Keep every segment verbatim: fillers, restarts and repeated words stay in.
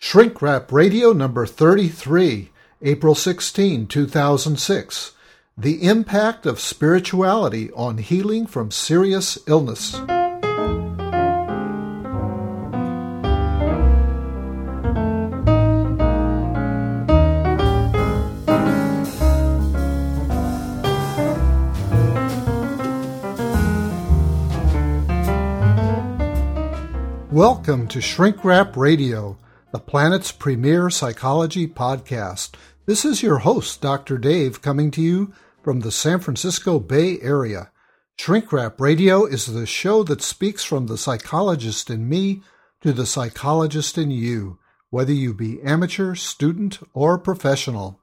Shrink Wrap Radio number thirty-three, April sixteenth, two thousand six. The Impact of Spirituality on Healing from Serious Illness. Welcome to Shrink Wrap Radio, the planet's premier psychology podcast. This is your host, Doctor Dave, coming to you from the San Francisco Bay Area. Shrink Wrap Radio is the show that speaks from the psychologist in me to the psychologist in you, whether you be amateur, student, or professional.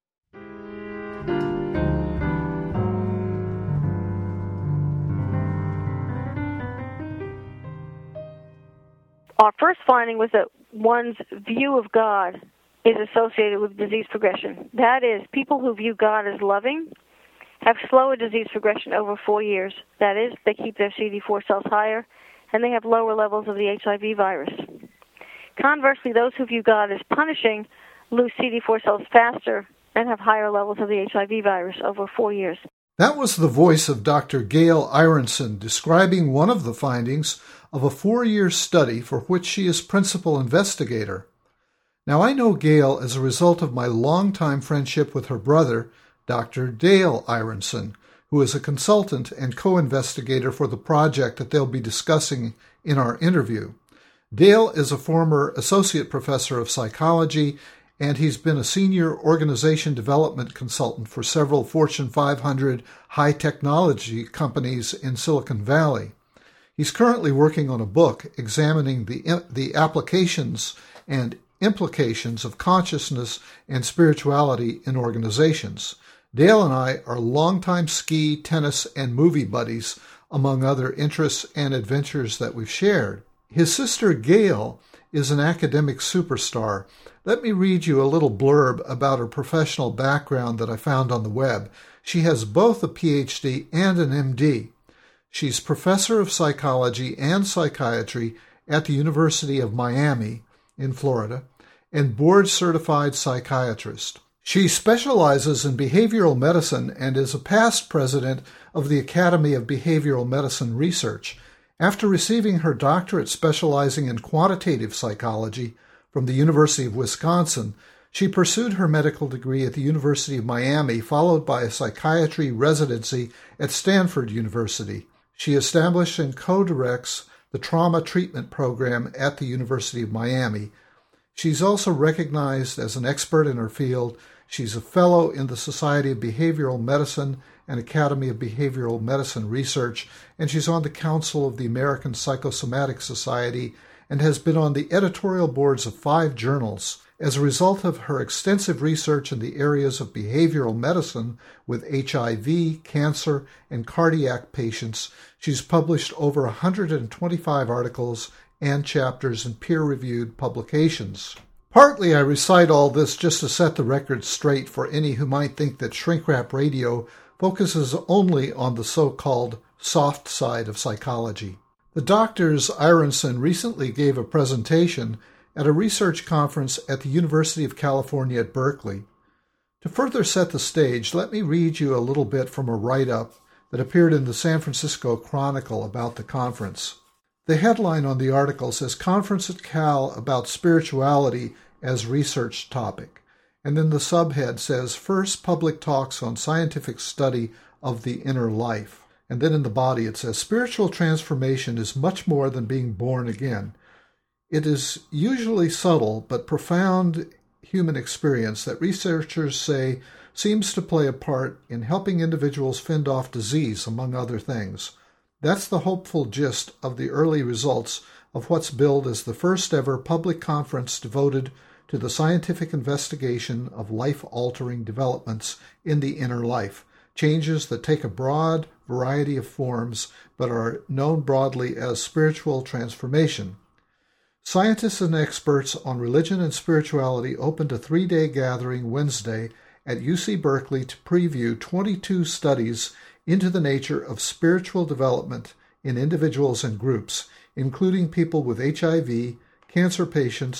Our first finding was that one's view of God is associated with disease progression. That is, people who view God as loving have slower disease progression over four years. That is, they keep their C D four cells higher, and they have lower levels of the H I V virus. Conversely, those who view God as punishing lose C D four cells faster and have higher levels of the H I V virus over four years. That was the voice of Doctor Gail Ironson describing one of the findings of a four-year study for which she is principal investigator. Now, I know Gail as a result of my longtime friendship with her brother, Doctor Dale Ironson, who is a consultant and co-investigator for the project that they'll be discussing in our interview. Dale is a former associate professor of psychology, and he's been a senior organization development consultant for several Fortune five hundred high-technology companies in Silicon Valley. He's currently working on a book examining the, the applications and implications of consciousness and spirituality in organizations. Dale and I are longtime ski, tennis, and movie buddies, among other interests and adventures that we've shared. His sister Gail is an academic superstar. Let me read you a little blurb about her professional background that I found on the web. She has both a P H D and an M D. She's professor of psychology and psychiatry at the University of Miami in Florida and board-certified psychiatrist. She specializes in behavioral medicine and is a past president of the Academy of Behavioral Medicine Research. After receiving her doctorate specializing in quantitative psychology from the University of Wisconsin, she pursued her medical degree at the University of Miami, followed by a psychiatry residency at Stanford University. She established and co-directs the trauma treatment program at the University of Miami. She's also recognized as an expert in her field. She's a fellow in the Society of Behavioral Medicine and Academy of Behavioral Medicine Research, and she's on the Council of the American Psychosomatic Society and has been on the editorial boards of five journals. As a result of her extensive research in the areas of behavioral medicine with H I V, cancer, and cardiac patients, she's published over one hundred twenty-five articles and chapters in peer-reviewed publications. Partly I recite all this just to set the record straight for any who might think that Shrink Wrap Radio focuses only on the so-called soft side of psychology. The doctors Ironson recently gave a presentation at a research conference at the University of California at Berkeley. To further set the stage, let me read you a little bit from a write-up that appeared in the San Francisco Chronicle about the conference. The headline on the article says, "Conference at Cal about Spirituality as Research Topic." And then the subhead says, "First Public Talks on Scientific Study of the Inner Life." And then in the body it says, "Spiritual transformation is much more than being born again. It is usually subtle but profound human experience that researchers say seems to play a part in helping individuals fend off disease, among other things. That's the hopeful gist of the early results of what's billed as the first ever public conference devoted to the scientific investigation of life-altering developments in the inner life, changes that take a broad variety of forms but are known broadly as spiritual transformation. Scientists and experts on religion and spirituality opened a three-day gathering Wednesday at U C Berkeley to preview twenty-two studies into the nature of spiritual development in individuals and groups, including people with H I V, cancer patients,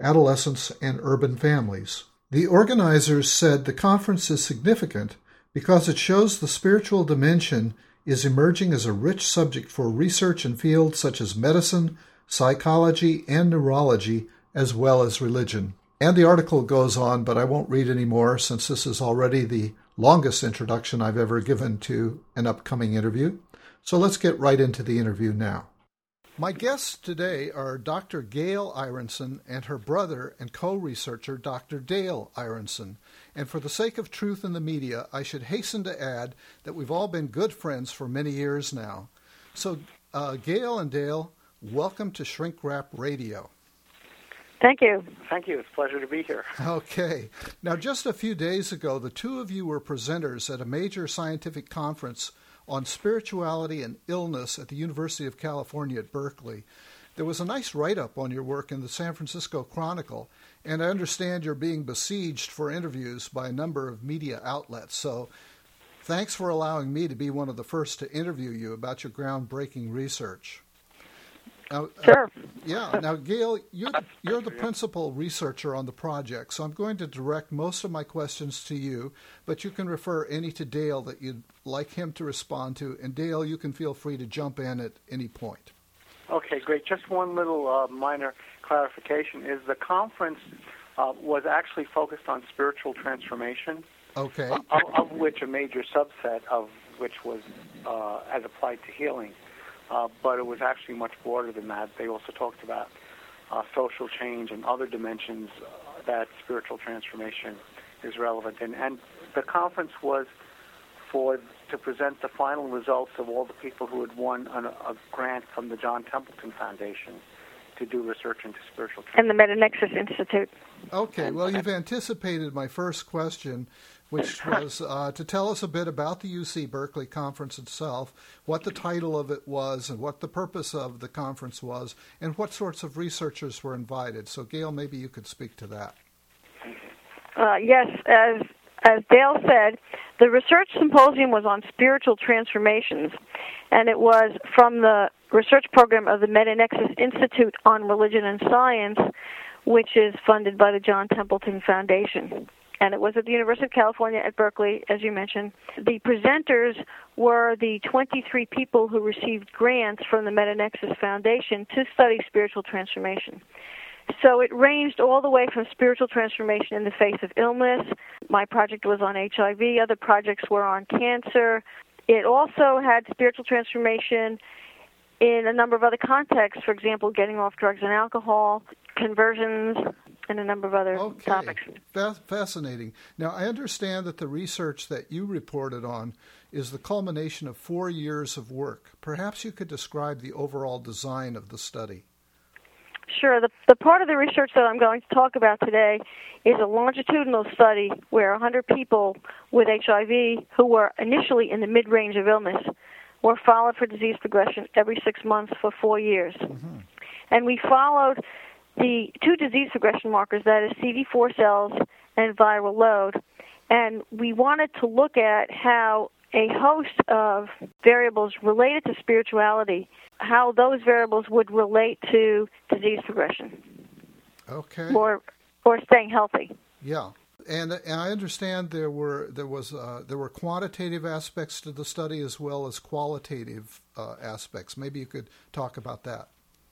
adolescents, and urban families. The organizers said the conference is significant because it shows the spiritual dimension is emerging as a rich subject for research in fields such as medicine, psychology, and neurology, as well as religion. And the article goes on, but I won't read any more since this is already the longest introduction I've ever given to an upcoming interview. So let's get right into the interview now. My guests today are Doctor Gail Ironson and her brother and co-researcher, Doctor Dale Ironson. And for the sake of truth in the media, I should hasten to add that we've all been good friends for many years now. So, uh, Gail and Dale, welcome to Shrink Wrap Radio. Thank you. Thank you. It's a pleasure to be here. Okay. Now, just a few days ago, the two of you were presenters at a major scientific conference on spirituality and illness at the University of California at Berkeley. There was a nice write-up on your work in the San Francisco Chronicle, and I understand you're being besieged for interviews by a number of media outlets. So thanks for allowing me to be one of the first to interview you about your groundbreaking research. Now, sure. Uh, yeah. Now, Gail, you're the, you're the principal researcher on the project, so I'm going to direct most of my questions to you, but you can refer any to Dale that you'd like him to respond to. And Dale, you can feel free to jump in at any point. Okay, great. Just one little uh, minor clarification is the conference uh, was actually focused on spiritual transformation, okay, uh, of, of which a major subset of which was uh, as applied to healing. Uh, but it was actually much broader than that. They also talked about uh, social change and other dimensions uh, that spiritual transformation is relevant in. And the conference was for to present the final results of all the people who had won an, a grant from the John Templeton Foundation to do research into spiritual transformation. And the Meta-Nexus Institute. Okay, well, you've anticipated my first question, which was uh, to tell us a bit about the U C Berkeley conference itself, what the title of it was, and what the purpose of the conference was, and what sorts of researchers were invited. So, Gail, maybe you could speak to that. Uh, yes, as as Dale said, the research symposium was on spiritual transformations, and it was from the research program of the Meta-Nexus Institute on Religion and Science, which is funded by the John Templeton Foundation. And it was at the University of California at Berkeley, as you mentioned. The presenters were the twenty-three people who received grants from the Meta-Nexus Foundation to study spiritual transformation. So it ranged all the way from spiritual transformation in the face of illness. My project was on H I V. Other projects were on cancer. It also had spiritual transformation in a number of other contexts, for example, getting off drugs and alcohol, conversions, and a number of other okay. topics. Fa- fascinating. Now, I understand that the research that you reported on is the culmination of four years of work. Perhaps you could describe the overall design of the study. Sure. The, the part of the research that I'm going to talk about today is a longitudinal study where one hundred people with H I V who were initially in the mid-range of illness were followed for disease progression every six months for four years. Mm-hmm. And we followed the two disease progression markers, that is C D four cells and viral load. And we wanted to look at how a host of variables related to spirituality, how those variables would relate to disease progression. Okay. Or or staying healthy. Yeah. And, and I understand there were there was uh, there were quantitative aspects to the study as well as qualitative uh, aspects. Maybe you could talk about that.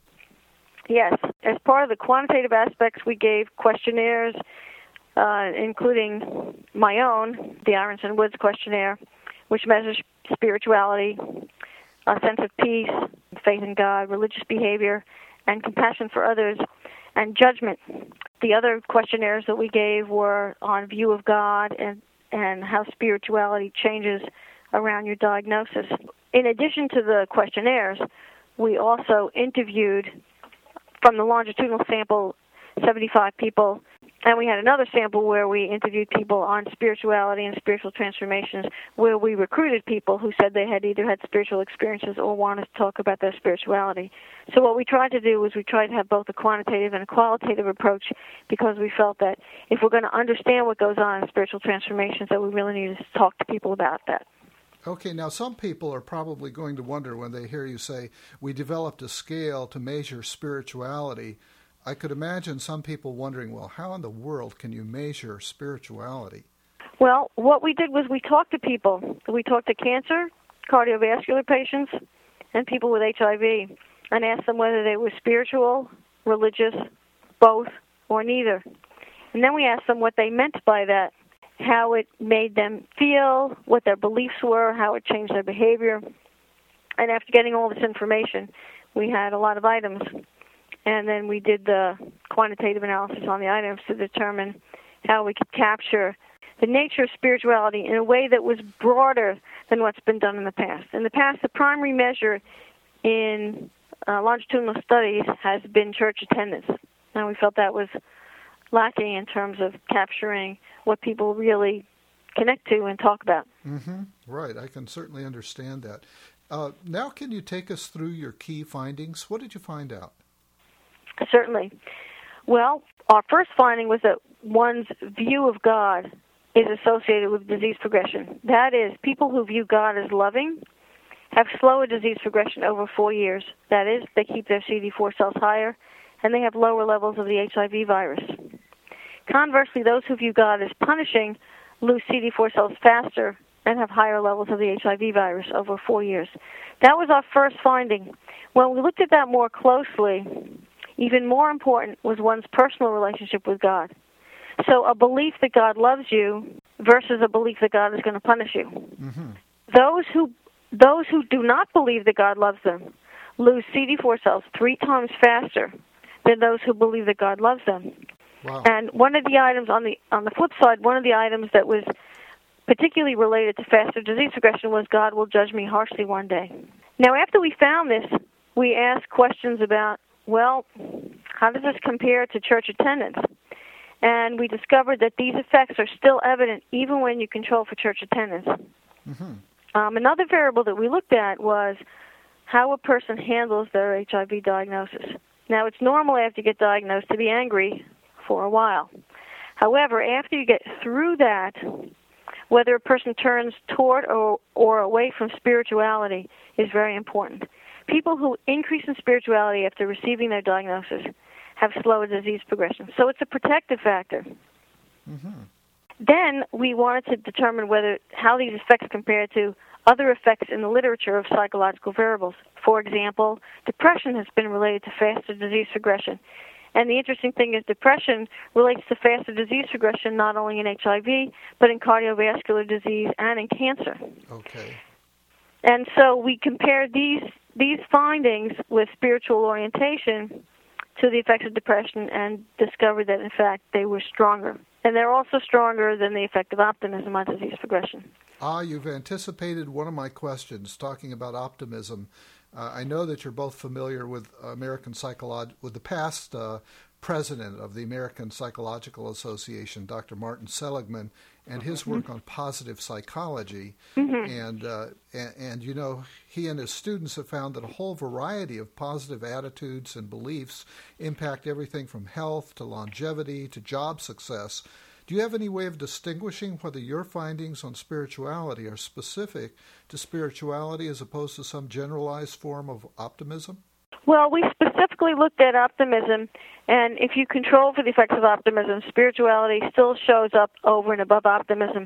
Yes. As part of the quantitative aspects, we gave questionnaires, uh, including my own, the Ironson Woods questionnaire, which measures spirituality, a sense of peace, faith in God, religious behavior, and compassion for others, and judgment. The other questionnaires that we gave were on view of God and, and how spirituality changes around your diagnosis. In addition to the questionnaires, we also interviewed, from the longitudinal sample, seventy-five people, and we had another sample where we interviewed people on spirituality and spiritual transformations, where we recruited people who said they had either had spiritual experiences or wanted to talk about their spirituality. So what we tried to do was we tried to have both a quantitative and a qualitative approach, because we felt that if we're going to understand what goes on in spiritual transformations, that we really need to talk to people about that. Okay, now some people are probably going to wonder when they hear you say, we developed a scale to measure spirituality. I could imagine some people wondering, well, how in the world can you measure spirituality? Well, what we did was we talked to people. We talked to cancer, cardiovascular patients, and people with H I V, and asked them whether they were spiritual, religious, both, or neither. And then we asked them what they meant by that, how it made them feel, what their beliefs were, how it changed their behavior. And after getting all this information, we had a lot of items. And then we did the quantitative analysis on the items to determine how we could capture the nature of spirituality in a way that was broader than what's been done in the past. In the past, the primary measure in uh, longitudinal studies has been church attendance. And we felt that was lacking in terms of capturing what people really connect to and talk about. Mm-hmm. Right. I can certainly understand that. Uh, now can you take us through your key findings? What did you find out? Certainly. Well, our first finding was that one's view of God is associated with disease progression. That is, people who view God as loving have slower disease progression over four years. That is, they keep their C D four cells higher, and they have lower levels of the H I V virus. Conversely, those who view God as punishing lose C D four cells faster and have higher levels of the H I V virus over four years. That was our first finding. When we looked at that more closely, even more important was one's personal relationship with God. So a belief that God loves you versus a belief that God is going to punish you. Mm-hmm. Those who those who do not believe that God loves them lose C D four cells three times faster than those who believe that God loves them. Wow. And one of the items on the on the flip side, one of the items that was particularly related to faster disease progression was God will judge me harshly one day. Now, after we found this, we asked questions about, well, how does this compare to church attendance? And we discovered that these effects are still evident even when you control for church attendance. Mm-hmm. Um, another variable that we looked at was how a person handles their H I V diagnosis. Now, it's normal after you get diagnosed to be angry for a while. However, after you get through that, whether a person turns toward or, or away from spirituality is very important. People who increase in spirituality after receiving their diagnosis have slower disease progression. So it's a protective factor. Mm-hmm. Then we wanted to determine whether how these effects compare to other effects in the literature of psychological variables. For example, depression has been related to faster disease progression. And the interesting thing is depression relates to faster disease progression not only in H I V, but in cardiovascular disease and in cancer. Okay. And so we compared these these findings with spiritual orientation to the effects of depression and discovered that, in fact, they were stronger. And they're also stronger than the effect of optimism on disease progression. Ah, you've anticipated one of my questions, talking about optimism. Uh, I know that you're both familiar with American Psycholog- with the past uh, president of the American Psychological Association, Doctor Martin Seligman, and his work on positive psychology. Mm-hmm. And, uh, and, and, you know, he and his students have found that a whole variety of positive attitudes and beliefs impact everything from health to longevity to job success. Do you have any way of distinguishing whether your findings on spirituality are specific to spirituality as opposed to some generalized form of optimism? Well, we specifically looked at optimism, and if you control for the effects of optimism, spirituality still shows up over and above optimism.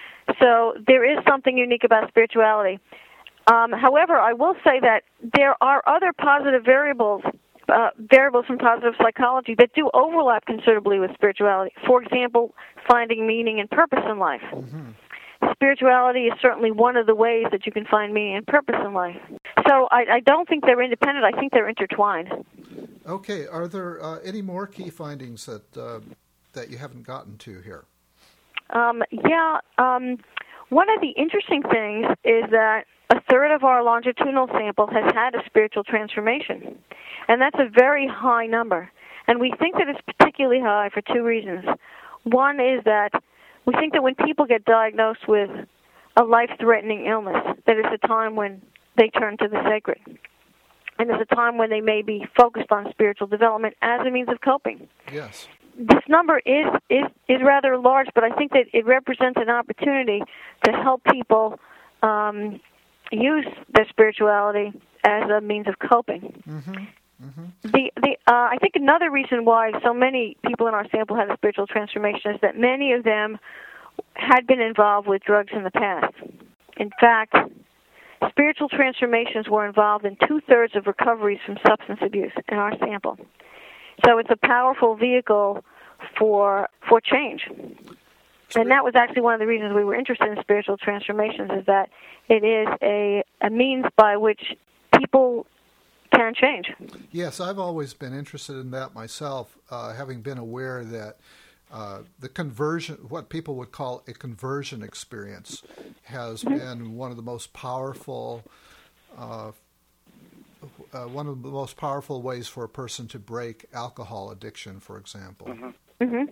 So there is something unique about spirituality. Um, however, I will say that there are other positive variables Uh, variables from positive psychology that do overlap considerably with spirituality. For example, finding meaning and purpose in life. Mm-hmm. Spirituality is certainly one of the ways that you can find meaning and purpose in life. So I, I don't think they're independent. I think they're intertwined. Okay. Are there uh, any more key findings that uh, that you haven't gotten to here? Um, yeah. Um, one of the interesting things is that a third of our longitudinal sample has had a spiritual transformation. And that's a very high number. And we think that it's particularly high for two reasons. One is that we think that when people get diagnosed with a life-threatening illness, that it's a time when they turn to the sacred. And it's a time when they may be focused on spiritual development as a means of coping. Yes. This number is, is, is rather large, but I think that it represents an opportunity to help people um, use their spirituality as a means of coping. Mm-hmm. Mm-hmm. The the uh, I think another reason why so many people in our sample had a spiritual transformation is that many of them had been involved with drugs in the past. In fact, spiritual transformations were involved in two-thirds of recoveries from substance abuse in our sample. So it's a powerful vehicle for for change. And that was actually one of the reasons we were interested in spiritual transformations, is that it is a, a means by which people can change. Yes, I've always been interested in that myself, uh, having been aware that uh, the conversion, what people would call a conversion experience, has mm-hmm. been one of the most powerful, uh, uh, one of the most powerful ways for a person to break alcohol addiction, for example. Mm-hmm. Mm-hmm.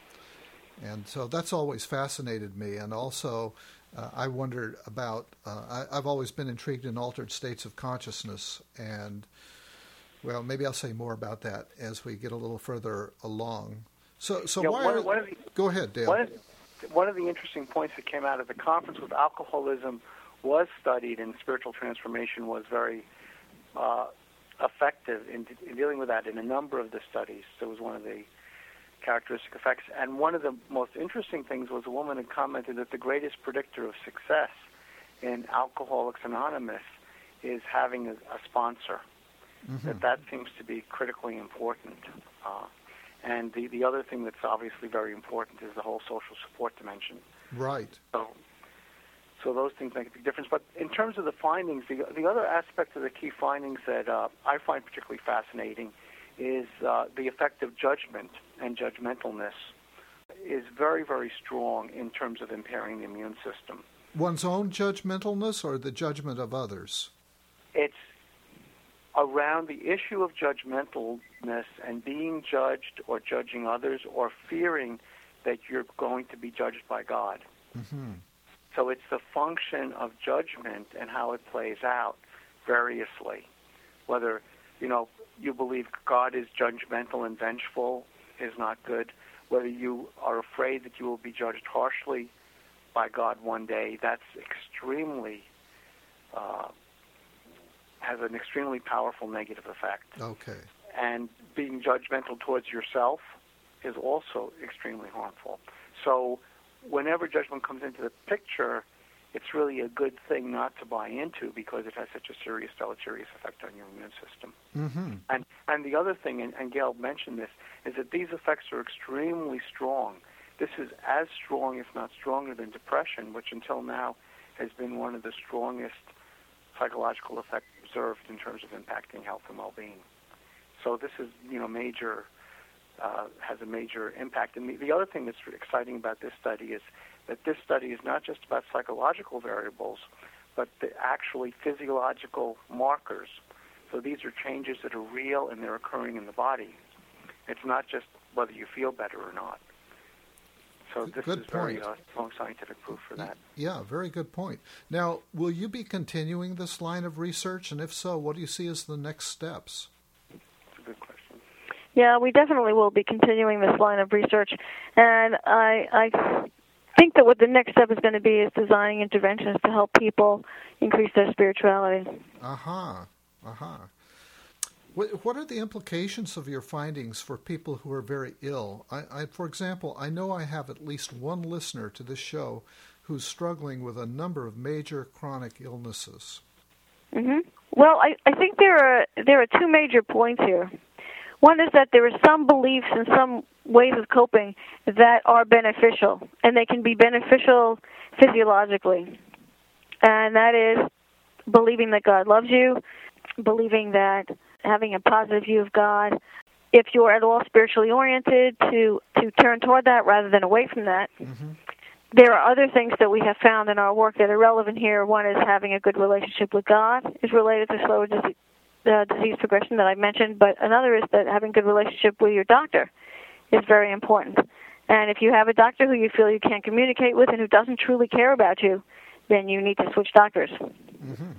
And so that's always fascinated me. And also, uh, I wondered about, uh, I, I've always been intrigued in altered states of consciousness. And, well, maybe I'll say more about that as we get a little further along. So, so yeah, why one, are, one of the, go ahead, Dale. One of, one of the interesting points that came out of the conference with alcoholism was studied, and spiritual transformation was very uh, effective in, in dealing with that in a number of the studies. So it was one of the characteristic effects. And one of the most interesting things was a woman had commented that the greatest predictor of success in Alcoholics Anonymous is having a, a sponsor. Mm-hmm. That that seems to be critically important. Uh, and the, the other thing that's obviously very important is the whole social support dimension. Right. So, so those things make a big difference. But in terms of the findings, the, the other aspect of the key findings that uh, I find particularly fascinating is uh, the effect of judgment and judgmentalness is very, very strong in terms of impairing the immune system. One's own judgmentalness or the judgment of others? It's around the issue of judgmentalness and being judged or judging others or fearing that you're going to be judged by God. Mm-hmm. So it's the function of judgment and how it plays out variously. Whether, you know, you believe God is judgmental and vengeful is not good. Whether you are afraid that you will be judged harshly by God one day, that's extremely, uh, has an extremely powerful negative effect. Okay. And being judgmental towards yourself is also extremely harmful. So whenever judgment comes into the picture, it's really a good thing not to buy into because it has such a serious deleterious effect on your immune system. Mm-hmm. And and the other thing, and, and Gail mentioned this, is that these effects are extremely strong. This is as strong, if not stronger, than depression, which until now has been one of the strongest psychological effects observed in terms of impacting health and well-being. So this is, you know, major, uh, has a major impact. And the, the other thing that's exciting about this study is that this study is not just about psychological variables, but the actually physiological markers. So these are changes that are real and they're occurring in the body. It's not just whether you feel better or not. So this good is very point. uh, strong scientific proof for that. Yeah, very good point. Now, will you be continuing this line of research? And if so, what do you see as the next steps? That's a good question. Yeah, we definitely will be continuing this line of research. And I, I think that what the next step is going to be is designing interventions to help people increase their spirituality. Aha, uh-huh. aha. Uh-huh. What, what are the implications of your findings for people who are very ill? I, I, for example, I know I have at least one listener to this show who's struggling with a number of major chronic illnesses. Mm-hmm. Well, I, I think there are there are two major points here. One is that there are some beliefs and some ways of coping that are beneficial, and they can be beneficial physiologically. And that is believing that God loves you, believing that having a positive view of God. If you're at all spiritually oriented, to, to turn toward that rather than away from that. Mm-hmm. There are other things that we have found in our work that are relevant here. One is having a good relationship with God is related to slower disease, uh, disease progression that I mentioned, but another is that having a good relationship with your doctor is very important. And if you have a doctor who you feel you can't communicate with and who doesn't truly care about you, then you need to switch doctors. Mm-hmm.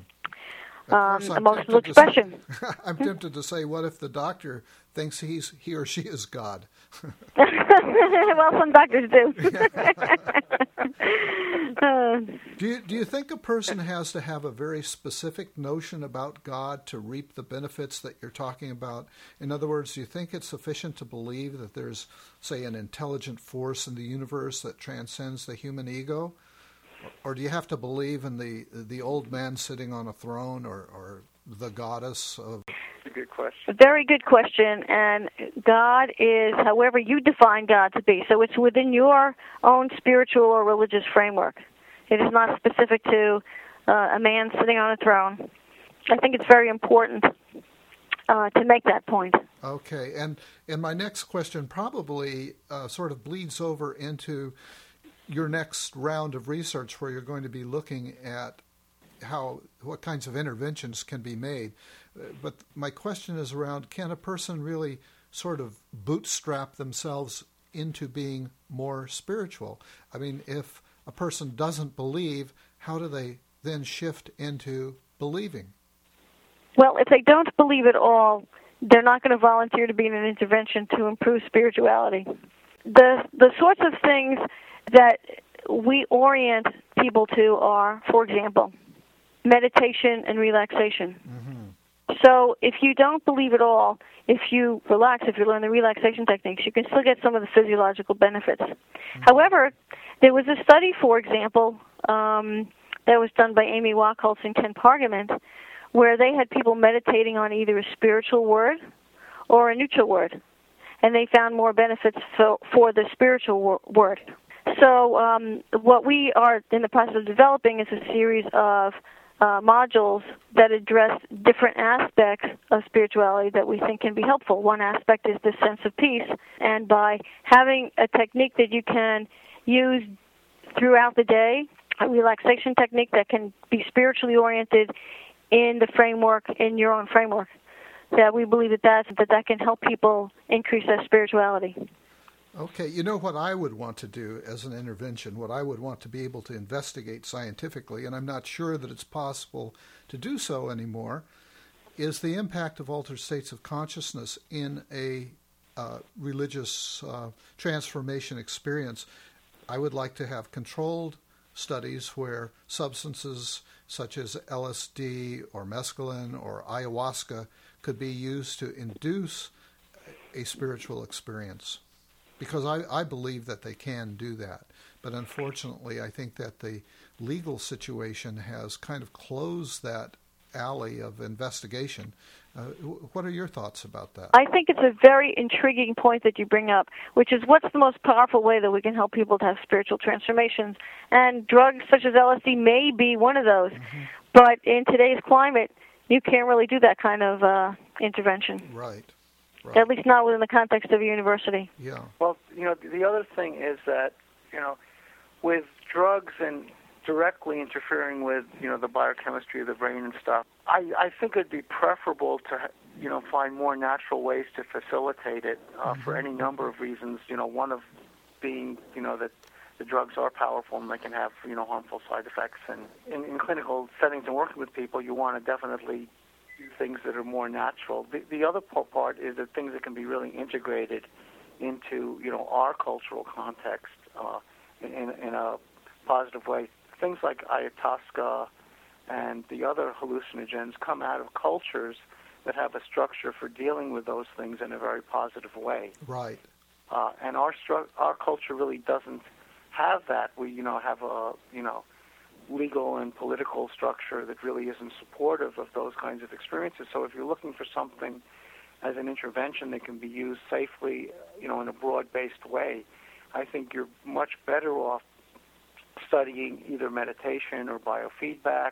Um, emotional expression. Say, I'm tempted to say, what if the doctor thinks he's he or she is God? Well, some doctors do. uh, do you do you think a person has to have a very specific notion about God to reap the benefits that you're talking about? In other words, do you think it's sufficient to believe that there's, say, an intelligent force in the universe that transcends the human ego? Or do you have to believe in the the old man sitting on a throne, or, or the goddess of... That's a good question. Very good question. And God is however you define God to be. So it's within your own spiritual or religious framework. It is not specific to uh, a man sitting on a throne. I think it's very important uh, to make that point. Okay. And, and my next question probably uh, sort of bleeds over into your next round of research, where you're going to be looking at how what kinds of interventions can be made. But my question is around, can a person really sort of bootstrap themselves into being more spiritual? I mean, if a person doesn't believe, how do they then shift into believing? Well, if they don't believe at all, they're not going to volunteer to be in an intervention to improve spirituality. The the sorts of things that we orient people to are, for example, meditation and relaxation. Mm-hmm. So if you don't believe at all, if you relax, if you learn the relaxation techniques, you can still get some of the physiological benefits. Mm-hmm. However, there was a study, for example, um, that was done by Amy Wachholz and Ken Pargament, where they had people meditating on either a spiritual word or a neutral word, and they found more benefits for, for the spiritual wor- word. So um, what we are in the process of developing is a series of uh, modules that address different aspects of spirituality that we think can be helpful. One aspect is the sense of peace, and by having a technique that you can use throughout the day, a relaxation technique that can be spiritually oriented in the framework, in your own framework, that we believe that that, that, that can help people increase their spirituality. Okay, you know what I would want to do as an intervention, what I would want to be able to investigate scientifically, and I'm not sure that it's possible to do so anymore, is the impact of altered states of consciousness in a uh, religious uh, transformation experience. I would like to have controlled studies where substances such as L S D or mescaline or ayahuasca could be used to induce a spiritual experience. Because I, I believe that they can do that. But unfortunately, I think that the legal situation has kind of closed that alley of investigation. Uh, what are your thoughts about that? I think it's a very intriguing point that you bring up, which is what's the most powerful way that we can help people to have spiritual transformations. And drugs such as L S D may be one of those. Mm-hmm. But in today's climate, you can't really do that kind of uh, intervention. Right. Right. At least not within the context of a university. Yeah. Well, you know, the other thing is that, you know, with drugs and directly interfering with, you know, the biochemistry of the brain and stuff, I, I think it'd be preferable to, you know, find more natural ways to facilitate it uh, mm-hmm. for any number of reasons. You know, one of being, you know, that the drugs are powerful and they can have, you know, harmful side effects. And in, in clinical settings and working with people, you want to definitely things that are more natural. The, the other part is that things that can be really integrated into, you know, our cultural context uh, in, in a positive way. Things like ayahuasca and the other hallucinogens come out of cultures that have a structure for dealing with those things in a very positive way. Right. Uh, and our stru- our culture really doesn't have that. We, you know, have a, you know, legal and political structure that really isn't supportive of those kinds of experiences. So if you're looking for something as an intervention that can be used safely, you know, in a broad-based way, I think you're much better off studying either meditation or biofeedback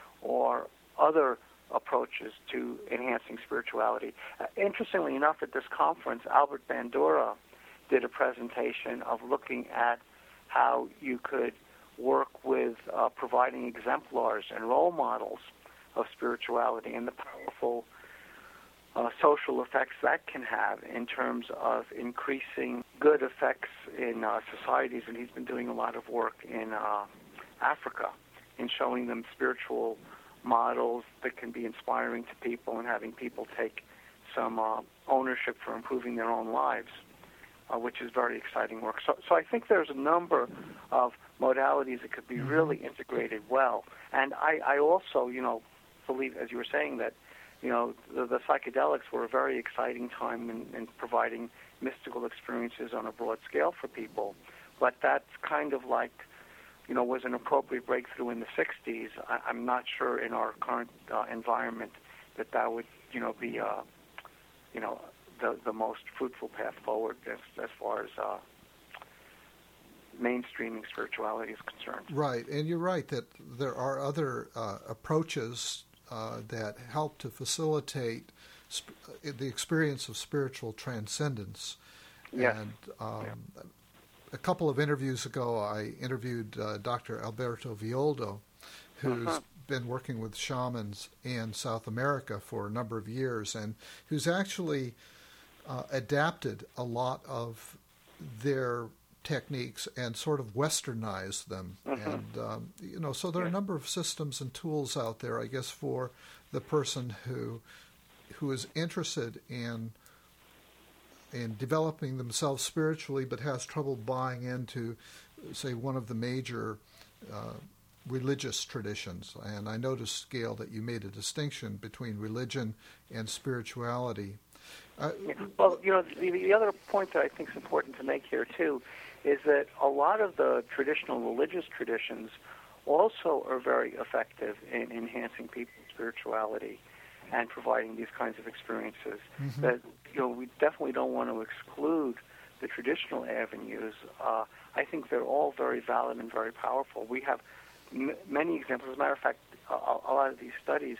or other approaches to enhancing spirituality. Uh, interestingly enough, at this conference, Albert Bandura did a presentation of looking at how you could work with uh, providing exemplars and role models of spirituality and the powerful uh, social effects that can have in terms of increasing good effects in uh, societies. And he's been doing a lot of work in uh, Africa in showing them spiritual models that can be inspiring to people and having people take some uh, ownership for improving their own lives. uh, which is very exciting work. So, so I think there's a number of modalities that could be really integrated well. And I, I also, you know, believe, as you were saying, that, you know, the, the psychedelics were a very exciting time in, in providing mystical experiences on a broad scale for people. But that's kind of like, you know, was an appropriate breakthrough in the sixties. I, I'm not sure in our current uh, environment that that would, you know, be, uh, you know, the the most fruitful path forward as as far as uh, mainstreaming spirituality is concerned. Right, and you're right that there are other uh, approaches uh, that help to facilitate sp- the experience of spiritual transcendence. Yes. And um, yeah. a couple of interviews ago, I interviewed uh, Doctor Alberto Violdo, who's uh-huh. been working with shamans in South America for a number of years, and who's actually uh, adapted a lot of their techniques and sort of westernized them. Uh-huh. And, um, you know, so there are yeah. a number of systems and tools out there, I guess, for the person who who is interested in in developing themselves spiritually but has trouble buying into, say, one of the major uh, religious traditions. And I noticed, Gail, that you made a distinction between religion and spirituality. Uh, yeah. Well, you know, the, the other point that I think is important to make here, too, is that a lot of the traditional religious traditions also are very effective in enhancing people's spirituality and providing these kinds of experiences. Mm-hmm. That, you know, we definitely don't want to exclude the traditional avenues. Uh, I think they're all very valid and very powerful. We have m- many examples. As a matter of fact, a, a lot of these studies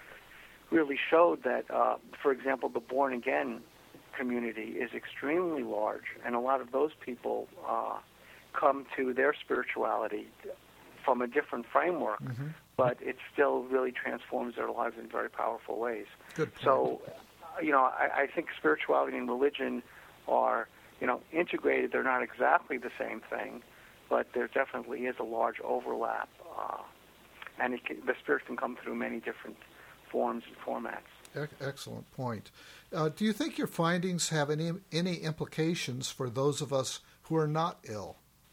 really showed that, uh, for example, the born-again community is extremely large, and a lot of those people uh, come to their spirituality from a different framework, mm-hmm. but it still really transforms their lives in very powerful ways. Good point. So, you know, I, I think spirituality and religion are, you know, integrated. They're not exactly the same thing, but there definitely is a large overlap, uh, and it can, the spirit can come through many different forms and formats. Excellent point. Uh, do you think your findings have any any implications for those of us who are not ill?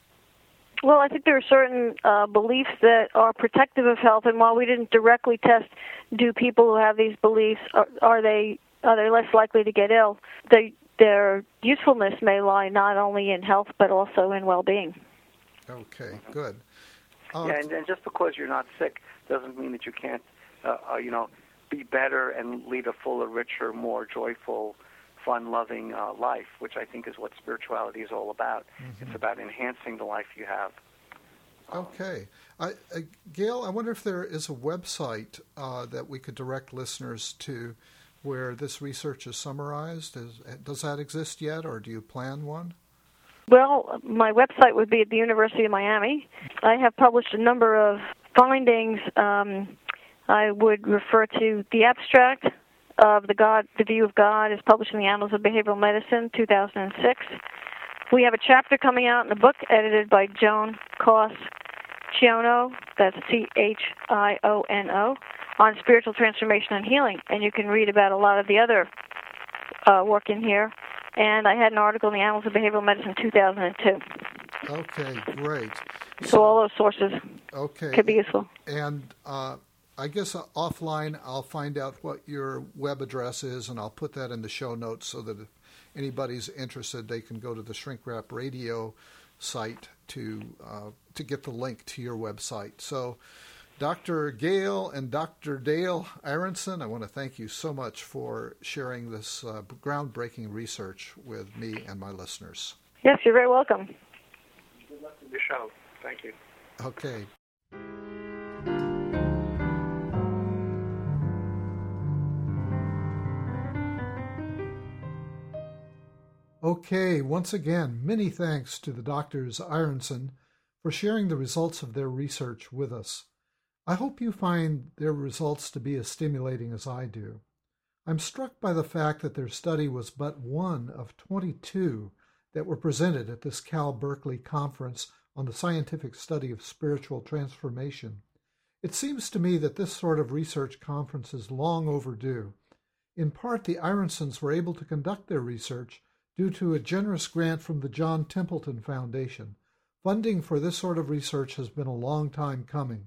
Well, I think there are certain uh, beliefs that are protective of health, and while we didn't directly test, do people who have these beliefs, are, are they are they less likely to get ill? They, their usefulness may lie not only in health but also in well-being. Okay, good. Uh, yeah, and, and just because you're not sick doesn't mean that you can't, uh, uh, you know, be better and lead a fuller, richer, more joyful, fun-loving uh, life, which I think is what spirituality is all about. Mm-hmm. It's about enhancing the life you have. Um, okay. I, uh, Gail, I wonder if there is a website uh, that we could direct listeners to where this research is summarized. Is, does that exist yet, or do you plan one? Well, my website would be at the University of Miami. I have published a number of findings. Um, I would refer to the abstract of the God, the View of God, is published in the Annals of Behavioral Medicine, two thousand six. We have a chapter coming out in a book edited by Joan Coss Chiono, that's C H I O N O, on spiritual transformation and healing. And you can read about a lot of the other uh, work in here. And I had an article in the Annals of Behavioral Medicine, two thousand two. Okay, great. So, so all those sources okay. could be useful. And uh, I guess uh, offline I'll find out what your web address is, and I'll put that in the show notes so that if anybody's interested, they can go to the Shrink Wrap Radio site to uh, to get the link to your website. So, Doctor Gail and Doctor Dale Aronson, I want to thank you so much for sharing this uh, groundbreaking research with me and my listeners. Yes, you're very welcome. Good luck with your show. Thank you. Okay. Okay, once again, many thanks to the Doctors Aronson for sharing the results of their research with us. I hope you find their results to be as stimulating as I do. I'm struck by the fact that their study was but one of twenty-two that were presented at this Cal Berkeley conference on the scientific study of spiritual transformation. It seems to me that this sort of research conference is long overdue. In part, the Aronsons were able to conduct their research due to a generous grant from the John Templeton Foundation. Funding for this sort of research has been a long time coming.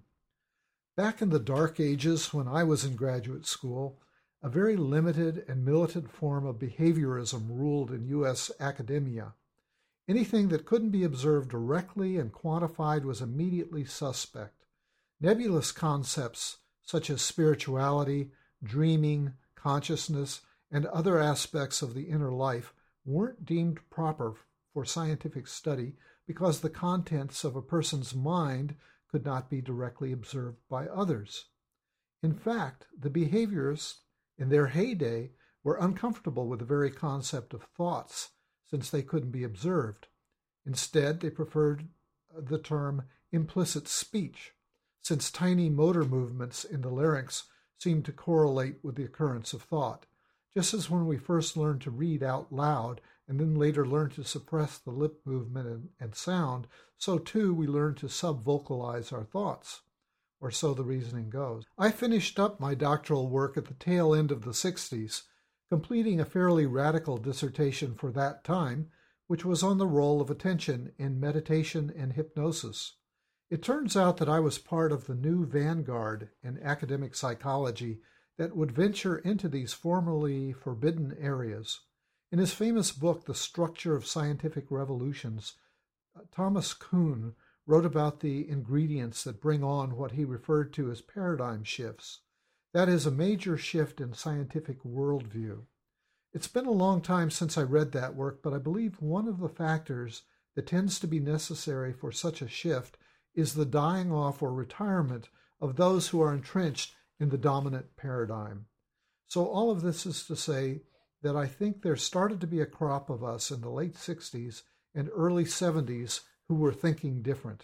Back in the dark ages when I was in graduate school, a very limited and militant form of behaviorism ruled in U S academia. Anything that couldn't be observed directly and quantified was immediately suspect. Nebulous concepts such as spirituality, dreaming, consciousness, and other aspects of the inner life weren't deemed proper for scientific study because the contents of a person's mind could not be directly observed by others. In fact, the behaviorists in their heyday were uncomfortable with the very concept of thoughts, since they couldn't be observed. Instead, they preferred the term implicit speech, since tiny motor movements in the larynx seemed to correlate with the occurrence of thought. Just as when we first learned to read out loud and then later learned to suppress the lip movement and, and sound, so too we learned to sub-vocalize our thoughts, or so the reasoning goes. I finished up my doctoral work at the tail end of the sixties, completing a fairly radical dissertation for that time, which was on the role of attention in meditation and hypnosis. It turns out that I was part of the new vanguard in academic psychology that would venture into these formerly forbidden areas. In his famous book, The Structure of Scientific Revolutions, Thomas Kuhn wrote about the ingredients that bring on what he referred to as paradigm shifts. That is a major shift in scientific worldview. It's been a long time since I read that work, but I believe one of the factors that tends to be necessary for such a shift is the dying off or retirement of those who are entrenched in the dominant paradigm. So all of this is to say that I think there started to be a crop of us in the late sixties and early seventies who were thinking different.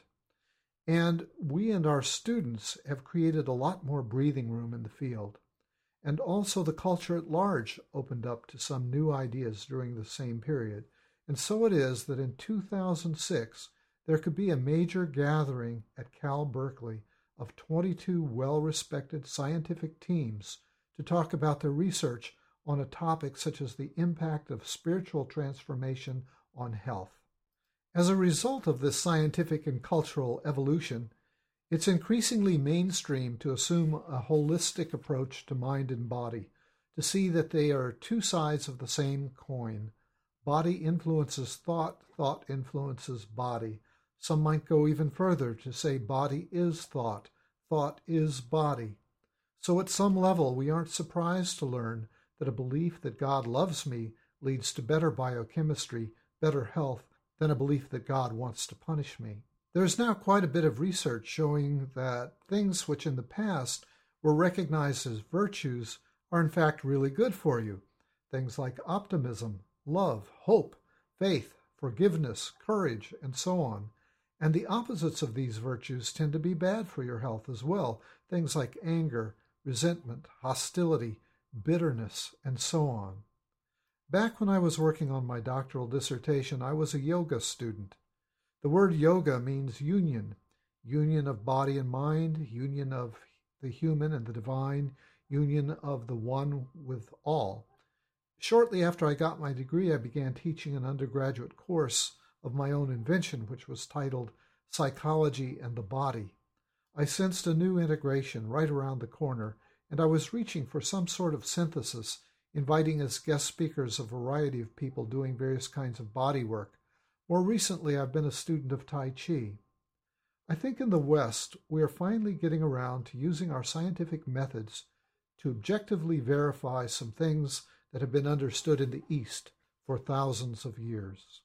And we and our students have created a lot more breathing room in the field. And also the culture at large opened up to some new ideas during the same period. And so it is that in two thousand six, there could be a major gathering at Cal Berkeley of twenty-two well-respected scientific teams to talk about their research on a topic such as the impact of spiritual transformation on health. As a result of this scientific and cultural evolution, it's increasingly mainstream to assume a holistic approach to mind and body, to see that they are two sides of the same coin. Body influences thought, thought influences body. Some might go even further to say body is thought, thought is body. So at some level, we aren't surprised to learn that a belief that God loves me leads to better biochemistry, better health, than a belief that God wants to punish me. There's now quite a bit of research showing that things which in the past were recognized as virtues are in fact really good for you. Things like optimism, love, hope, faith, forgiveness, courage, and so on. And the opposites of these virtues tend to be bad for your health as well. Things like anger, resentment, hostility, bitterness, and so on. Back when I was working on my doctoral dissertation, I was a yoga student. The word yoga means union, union of body and mind, union of the human and the divine, union of the one with all. Shortly after I got my degree, I began teaching an undergraduate course of my own invention, which was titled Psychology and the Body. I sensed a new integration right around the corner, and I was reaching for some sort of synthesis, inviting as guest speakers a variety of people doing various kinds of body work. More recently, I've been a student of Tai Chi. I think in the West, we are finally getting around to using our scientific methods to objectively verify some things that have been understood in the East for thousands of years.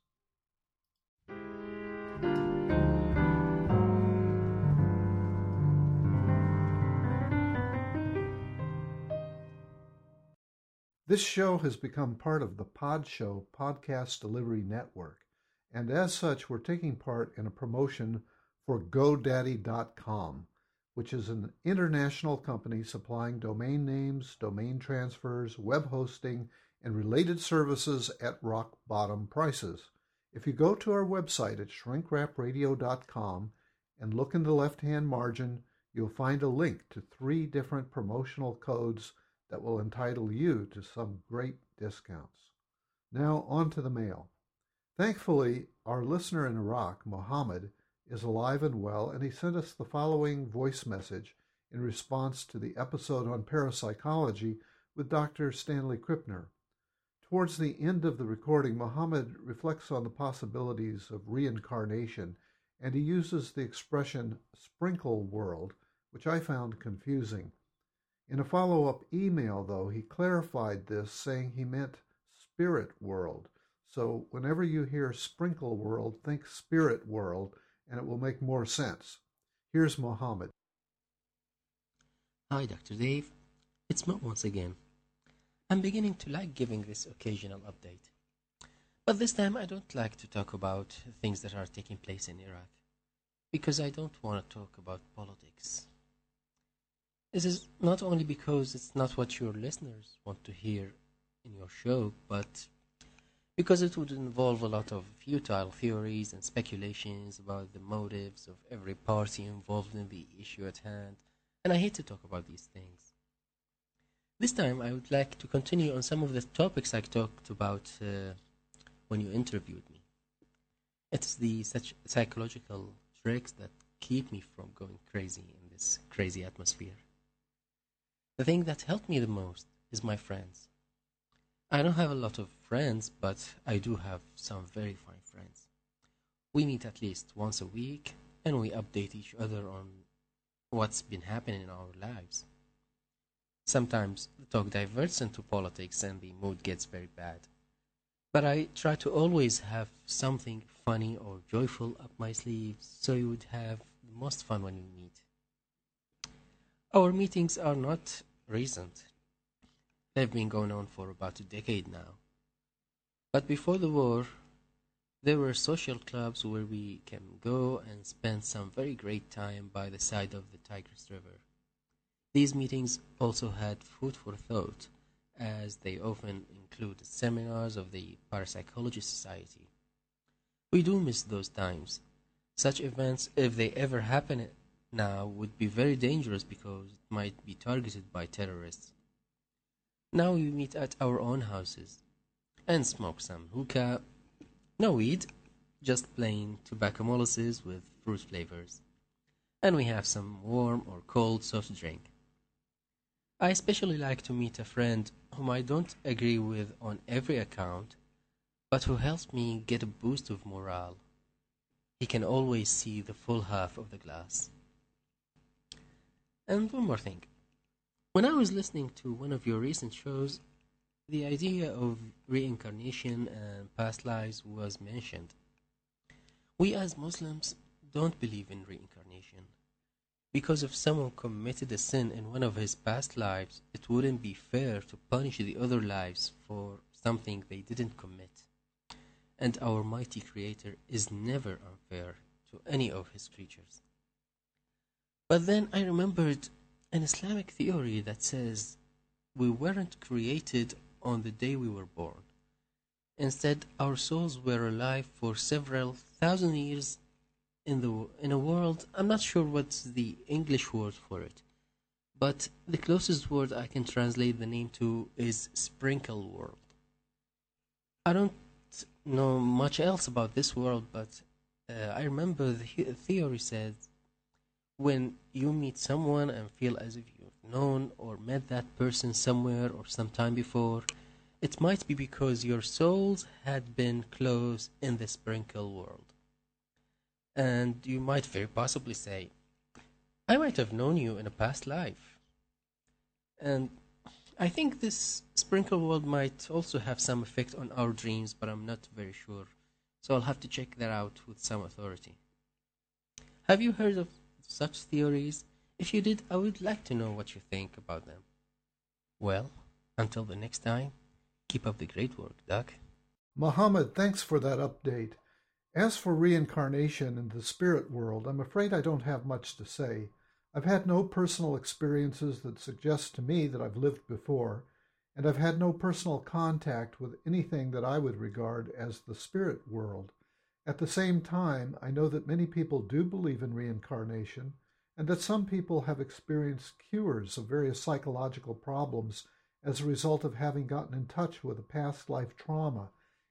This show has become part of the Pod Show podcast delivery network, and as such, we're taking part in a promotion for GoDaddy dot com, which is an international company supplying domain names, domain transfers, web hosting, and related services at rock-bottom prices. If you go to our website at shrink wrap radio dot com and look in the left-hand margin, you'll find a link to three different promotional codes that will entitle you to some great discounts. Now on to the mail. Thankfully, our listener in Iraq, Mohammed, is alive and well, and he sent us the following voice message in response to the episode on parapsychology with Doctor Stanley Krippner. Towards the end of the recording, Mohammed reflects on the possibilities of reincarnation, and he uses the expression sprinkle world, which I found confusing. In a follow-up email, though, he clarified this, saying he meant spirit world. So whenever you hear sprinkle world, think spirit world, and it will make more sense. Here's Mohammed. Hi, Doctor Dave. It's Mo once again. I'm beginning to like giving this occasional update. But this time I don't like to talk about things that are taking place in Iraq, because I don't want to talk about politics. This is not only because it's not what your listeners want to hear in your show, but because it would involve a lot of futile theories and speculations about the motives of every party involved in the issue at hand, and I hate to talk about these things. This time I would like to continue on some of the topics I talked about uh, when you interviewed me. It's the such psychological tricks that keep me from going crazy in this crazy atmosphere. The thing that helped me the most is my friends. I don't have a lot of friends, but I do have some very fine friends. We meet at least once a week, and we update each other on what's been happening in our lives. Sometimes the talk diverts into politics and the mood gets very bad. But I try to always have something funny or joyful up my sleeves, so you would have the most fun when you meet. Our meetings are not recent. They've been going on for about a decade now. But before the war, there were social clubs where we can go and spend some very great time by the side of the Tigris River. These meetings also had food for thought, as they often include seminars of the Parapsychology Society. We do miss those times. Such events, if they ever happen now, would be very dangerous because it might be targeted by terrorists. Now we meet at our own houses and smoke some hookah. No weed, just plain tobacco molasses with fruit flavors. And we have some warm or cold soft drink. I especially like to meet a friend whom I don't agree with on every account, but who helps me get a boost of morale. He can always see the full half of the glass. And one more thing. When I was listening to one of your recent shows, the idea of reincarnation and past lives was mentioned. We as Muslims don't believe in reincarnation. Because if someone committed a sin in one of his past lives, it wouldn't be fair to punish the other lives for something they didn't commit. And our mighty Creator is never unfair to any of his creatures. But then I remembered an Islamic theory that says we weren't created on the day we were born. Instead, our souls were alive for several thousand years in the in a world, I'm not sure what's the English word for it, but the closest word I can translate the name to is sprinkle world. I don't know much else about this world, but uh, I remember the theory said when you meet someone and feel as if you've known or met that person somewhere or sometime before, it might be because your souls had been close in the sprinkle world. And you might very possibly say, I might have known you in a past life. And I think this sprinkle world might also have some effect on our dreams, but I'm not very sure. So I'll have to check that out with some authority. Have you heard of such theories? If you did, I would like to know what you think about them. Well, until the next time, keep up the great work, Doc. Mohammed, thanks for that update. As for reincarnation in the spirit world, I'm afraid I don't have much to say. I've had no personal experiences that suggest to me that I've lived before, and I've had no personal contact with anything that I would regard as the spirit world. At the same time, I know that many people do believe in reincarnation, and that some people have experienced cures of various psychological problems as a result of having gotten in touch with a past life trauma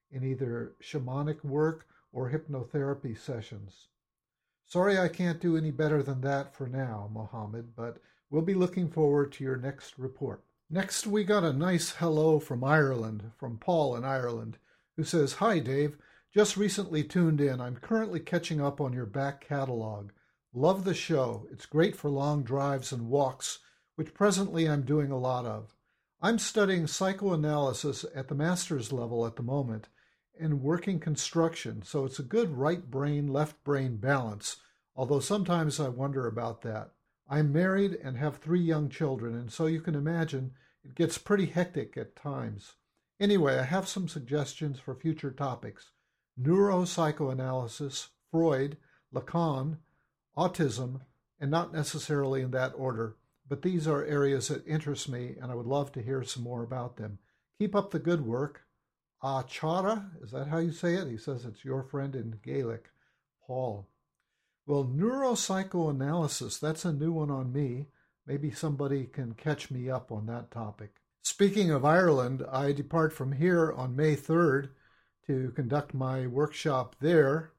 in either shamanic work or hypnotherapy sessions. Sorry I can't do any better than that for now, Mohammed, but we'll be looking forward to your next report. Next, we got a nice hello from Ireland, from Paul in Ireland, who says, "Hi, Dave. Just recently tuned in. I'm currently catching up on your back catalog. Love the show. It's great for long drives and walks, which presently I'm doing a lot of. I'm studying psychoanalysis at the master's level at the moment and working construction, so it's a good right brain, left brain balance, although sometimes I wonder about that. I'm married and have three young children, and so you can imagine it gets pretty hectic at times. Anyway, I have some suggestions for future topics: neuropsychoanalysis, Freud, Lacan, autism, and not necessarily in that order, but these are areas that interest me, and I would love to hear some more about them. Keep up the good work. Achara, is that how you say it? He says it's your friend in Gaelic, Paul. Well, neuropsychoanalysis, that's a new one on me. Maybe somebody can catch me up on that topic. Speaking of Ireland, I depart from here on May third to conduct my workshop there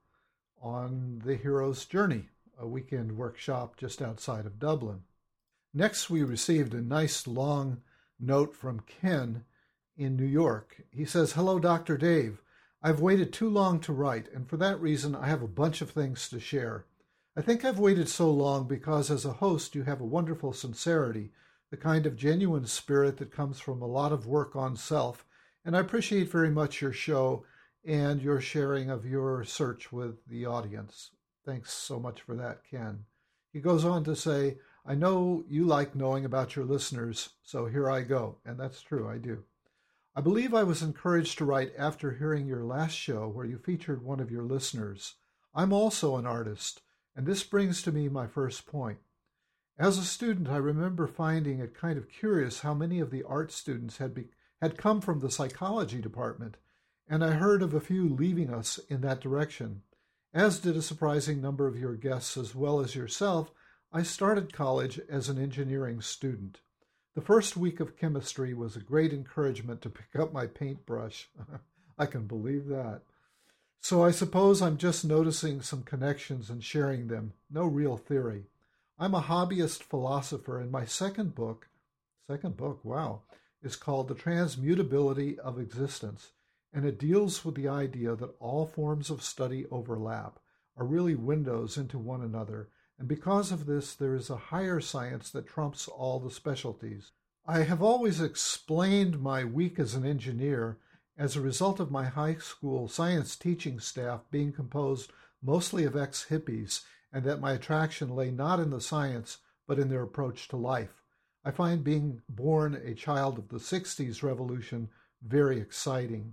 on the Hero's Journey, a weekend workshop just outside of Dublin. Next, we received a nice long note from Ken in New York. He says, "Hello, Doctor Dave. I've waited too long to write, and for that reason, I have a bunch of things to share. I think I've waited so long because as a host, you have a wonderful sincerity, the kind of genuine spirit that comes from a lot of work on self, and I appreciate very much your show and your sharing of your search with the audience. Thanks so much for that, Ken." He goes on to say, "I know you like knowing about your listeners, so here I go." And that's true, I do. "I believe I was encouraged to write after hearing your last show where you featured one of your listeners. I'm also an artist, and this brings to me my first point. As a student, I remember finding it kind of curious how many of the art students had be, had come from the psychology department, and I heard of a few leaving us in that direction. As did a surprising number of your guests as well as yourself. I started college as an engineering student. The first week of chemistry was a great encouragement to pick up my paintbrush." I can believe that. "So I suppose I'm just noticing some connections and sharing them. No real theory. I'm a hobbyist philosopher, and my second book, second book, wow, is called The Transmutability of Existence, and it deals with the idea that all forms of study overlap, are really windows into one another, and because of this, there is a higher science that trumps all the specialties. I have always explained my week as an engineer as a result of my high school science teaching staff being composed mostly of ex-hippies, and that my attraction lay not in the science, but in their approach to life. I find being born a child of the sixties revolution very exciting.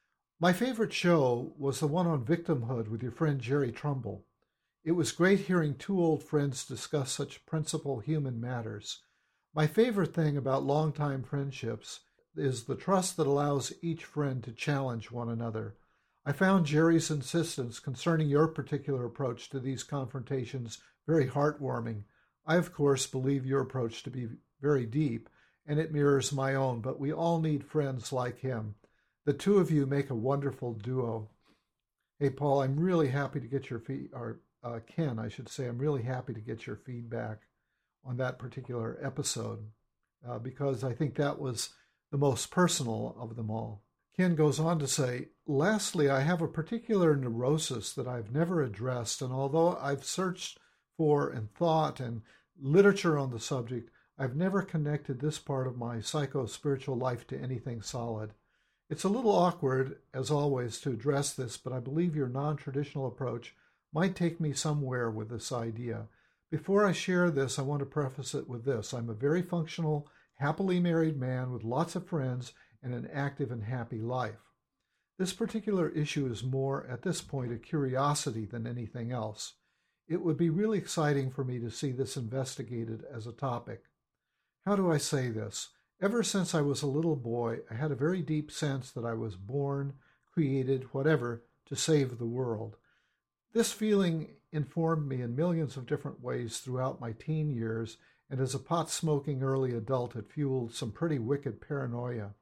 My favorite show was the one on victimhood with your friend Jerry Trumbull. It was great hearing two old friends discuss such principal human matters. My favorite thing about longtime friendships is the trust that allows each friend to challenge one another. I found Jerry's insistence concerning your particular approach to these confrontations very heartwarming. I, of course, believe your approach to be very deep, and it mirrors my own, but we all need friends like him. The two of you make a wonderful duo." Hey, Paul, I'm really happy to get your feed, or uh, Ken, I should say, I'm really happy to get your feedback on that particular episode, uh, because I think that was the most personal of them all. Ken goes on to say, "Lastly, I have a particular neurosis that I've never addressed, and although I've searched for and thought and literature on the subject, I've never connected this part of my psycho-spiritual life to anything solid. It's a little awkward, as always, to address this, but I believe your non-traditional approach might take me somewhere with this idea. Before I share this, I want to preface it with this. I'm a very functional, happily married man with lots of friends and an active and happy life. This particular issue is more, at this point, a curiosity than anything else. It would be really exciting for me to see this investigated as a topic. How do I say this? Ever since I was a little boy, I had a very deep sense that I was born, created, whatever, to save the world. This feeling informed me in millions of different ways throughout my teen years, and as a pot-smoking early adult, it fueled some pretty wicked paranoia.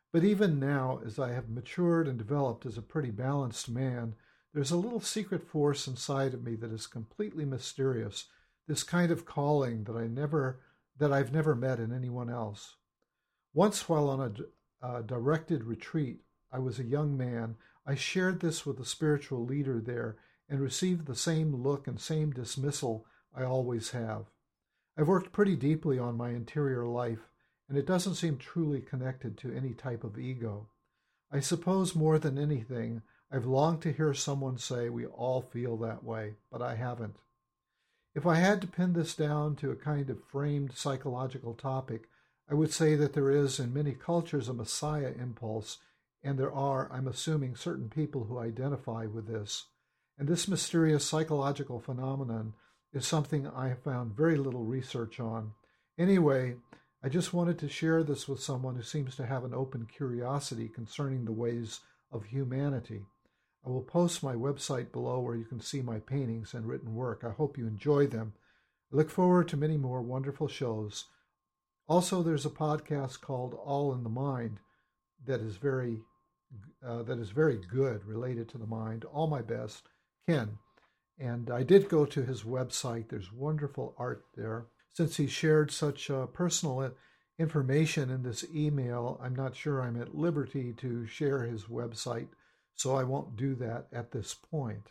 But even now, as I have matured and developed as a pretty balanced man, there's a little secret force inside of me that is completely mysterious, this kind of calling that I never, that I've never met in anyone else. Once, while on a, a directed retreat, I was a young man, I shared this with a spiritual leader there and received the same look and same dismissal I always have. I've worked pretty deeply on my interior life, and it doesn't seem truly connected to any type of ego. I suppose more than anything, I've longed to hear someone say we all feel that way, but I haven't. If I had to pin this down to a kind of framed psychological topic, I would say that there is in many cultures a messiah impulse, and there are, I'm assuming, certain people who identify with this. And this mysterious psychological phenomenon is something I have found very little research on. Anyway, I just wanted to share this with someone who seems to have an open curiosity concerning the ways of humanity. I will post my website below where you can see my paintings and written work. I hope you enjoy them. I look forward to many more wonderful shows. Also, there's a podcast called All in the Mind that is very uh, that is very good related to the mind. All my best, Ken. And I did go to his website. There's wonderful art there. Since he shared such uh, personal information in this email, I'm not sure I'm at liberty to share his website, so I won't do that at this point.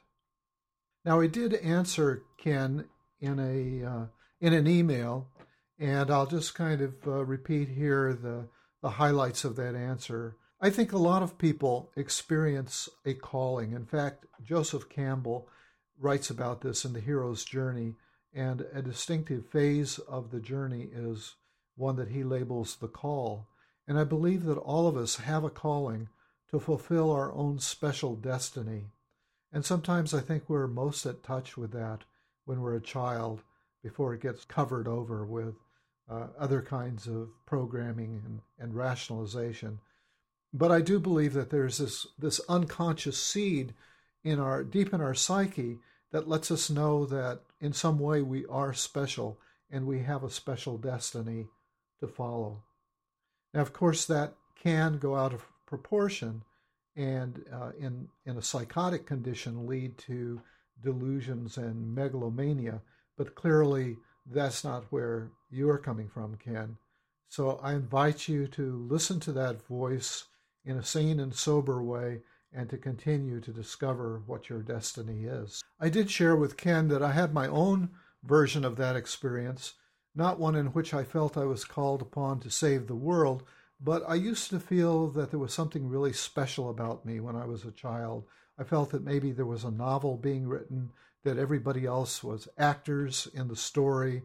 Now, I did answer Ken in a uh, in an email, and I'll just kind of uh, repeat here the, the highlights of that answer. I think a lot of people experience a calling. In fact, Joseph Campbell writes about this in The Hero's Journey, and a distinctive phase of the journey is one that he labels the call. And I believe that all of us have a calling to fulfill our own special destiny. And sometimes I think we're most at touch with that when we're a child, before it gets covered over with uh, other kinds of programming and, and rationalization. But I do believe that there's this, this unconscious seed in our deep in our psyche that lets us know that in some way we are special and we have a special destiny to follow. Now, of course, that can go out of proportion and uh, in, in a psychotic condition lead to delusions and megalomania, but clearly that's not where you're coming from, Ken. So I invite you to listen to that voice in a sane and sober way and to continue to discover what your destiny is. I did share with Ken that I had my own version of that experience, not one in which I felt I was called upon to save the world, but I used to feel that there was something really special about me when I was a child. I felt that maybe there was a novel being written, that everybody else was actors in the story,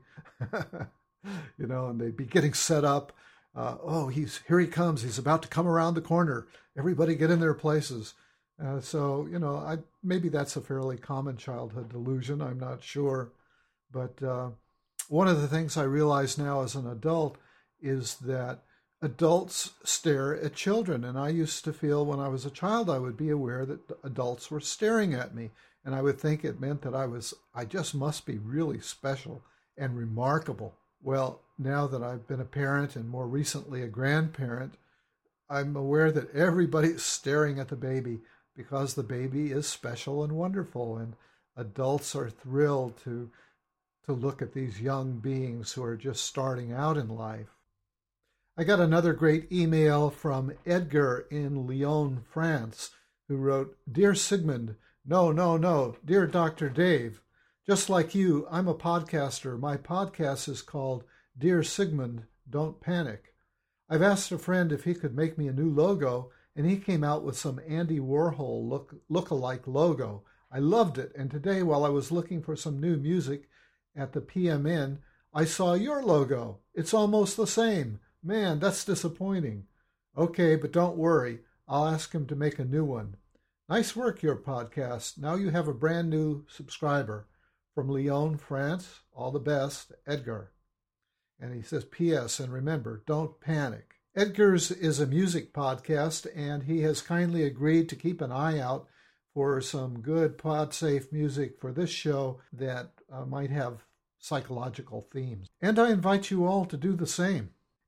you know, and they'd be getting set up. Uh, oh, he's here he comes. He's about to come around the corner. Everybody get in their places. Uh, so, you know, I maybe that's a fairly common childhood delusion. I'm not sure. But uh, one of the things I realize now as an adult is that adults stare at children. And I used to feel when I was a child, I would be aware that adults were staring at me. And I would think it meant that I was, I just must be really special and remarkable. Well, now that I've been a parent and more recently a grandparent, I'm aware that everybody's staring at the baby because the baby is special and wonderful. And adults are thrilled to, to look at these young beings who are just starting out in life. I got another great email from Edgar in Lyon, France, who wrote, "Dear Sigmund, no, no, no, dear Doctor Dave, just like you, I'm a podcaster. My podcast is called Dear Sigmund, Don't Panic. I've asked a friend if he could make me a new logo, and he came out with some Andy Warhol look look-alike logo. I loved it, and today while I was looking for some new music at the P M N, I saw your logo. It's almost the same. Man, that's disappointing. Okay, but don't worry. I'll ask him to make a new one. Nice work, your podcast. Now you have a brand new subscriber. From Lyon, France, all the best, Edgar." And he says, P S, and remember, don't panic. Edgar's is a music podcast, and he has kindly agreed to keep an eye out for some good pod-safe music for this show that uh, might have psychological themes. And I invite you all to do the same.